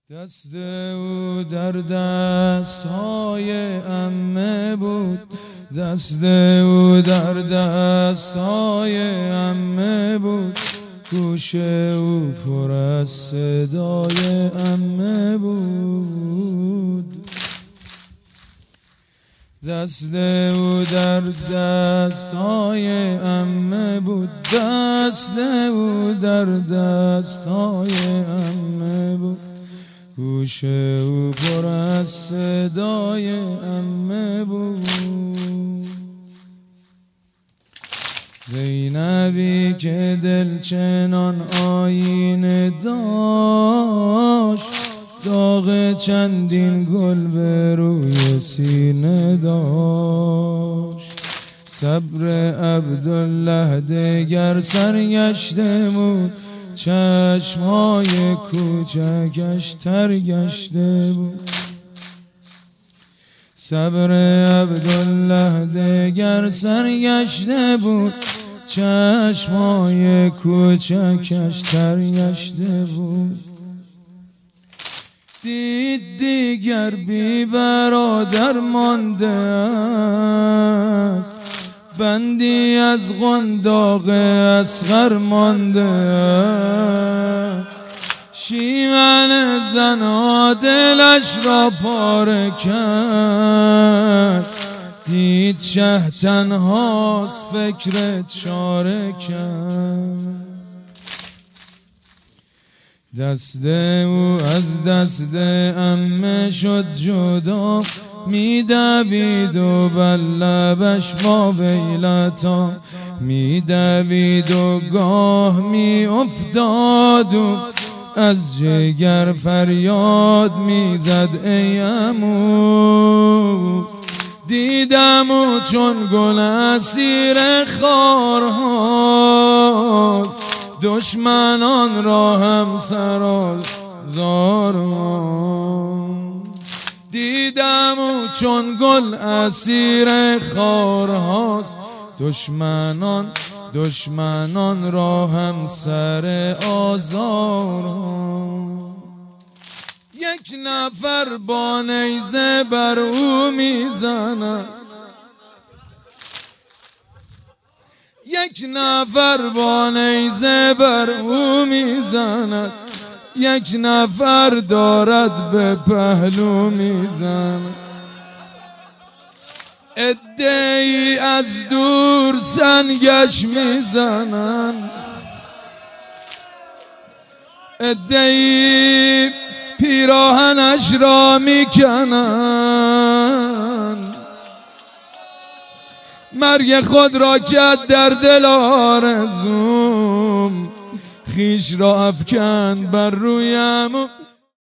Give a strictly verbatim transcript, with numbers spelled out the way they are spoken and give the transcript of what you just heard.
دست او در دستهای عمه بود، دست او در دستهای عمه بود، گوش او پر از صدای عمه بود. دست او در دستهای عمه بود، دست او در دستهای عمه بود، گوش او پر از صدای عمه بود. زینبی که دل چنان آینه داشت، داغ چندین گل به روی سینه داشت. صبر عبدالله دگر سرگشته بود، چشمای کوچکش تر گشته بود. صبر عبدالله دگر سرگشته بود، چشمای کوچکش تر گشته بود. دید دیگر بی برادر مانده است، بندی از قنداق اصغر مانده. شیون زنا دلش را پاره کرد، دید شه تنهاست فکر چاره کرد. دست او از دست عمه شد جدا، میدوید و بر لبش با ویلتا، میدوید و گاه می افتاد و از جگر فریاد میزد ای عمو. دیدم و چون گل اسیر خارها، دشمنان را هم سرال زارها. دیدم و چون گل اسیر خارهاست، دشمنان دشمنان را هم سر آزارها. یک نفر با نیزه بر او میزند، یک نفر با نیزه بر او میزند، یک نفر دارد به پهلو میزند. عده‌ای از دور سنگش میزنند، عده‌ای پیراهنش را میکنند. مرگ خود را کرد در دل آرزوم، خیش را افکند بر رویم.